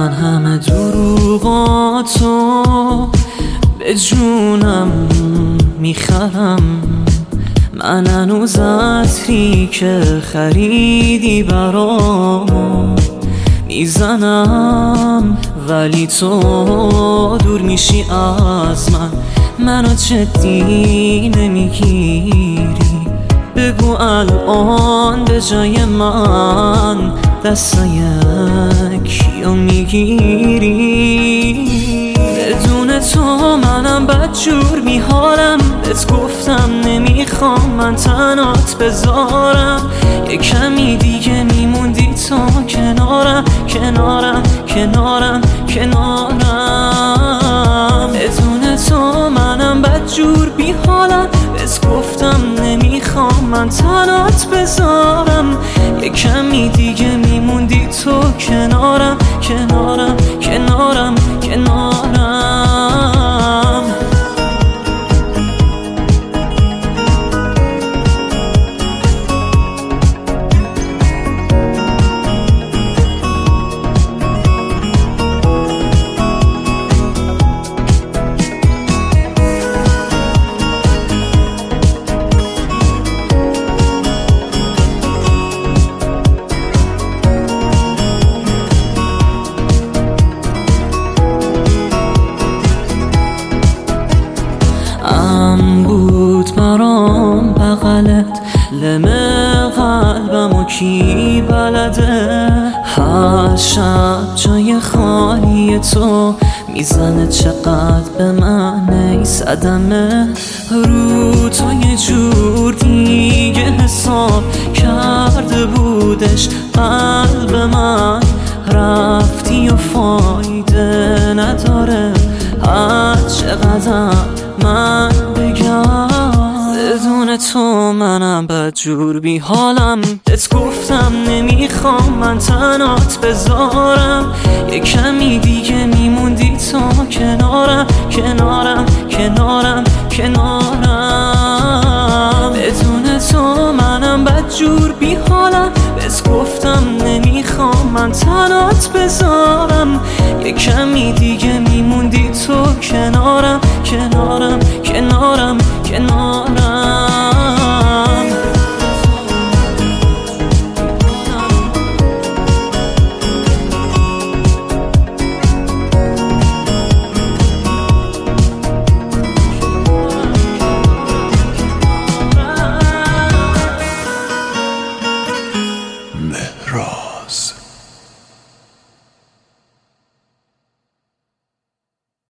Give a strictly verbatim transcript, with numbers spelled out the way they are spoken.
من همه دروغاتو به جونم میخرم، من هنوز عطری که خریدی برام میزنم، ولی تو دور میشی از من، منو جدی نمیگیری. بگو الان به جای من دستای کیو میگیری؟ بدون تو منم بدجور میحالم، بهت گفتم نمیخوام من تنات بذارم، یه کمی دیگه میموندی تو کنارم کنارم کنارم کنارم. بدون تو منم بدجور بیحالم، بهت گفتم نمیخوام من تنات بذارم، یه کمی دیگه میموندی تو کنارم کنارم کنارم کنارم. بود برام بغلت، لمه قلبمو کی بلده؟ هر شب جای خالی تو میزنه چقدر به من ای صدمه، رو تو یه جور دیگه حساب کرده بودش قلب من، رفتی و فایده نداره هر چقدر من بگم. بدون تو منم بدجور بیحالم، بهت گفتم نمیخوام من تنات بذارم، یه کمی دیگه میموندی تو کنارم کنارم کنارم کنارم. بدون تو منم بدجور بیحالم، بهت گفتم نمیخوام من تنات بذارم، یه کمی دیگه میموندی تو کنارم کنارم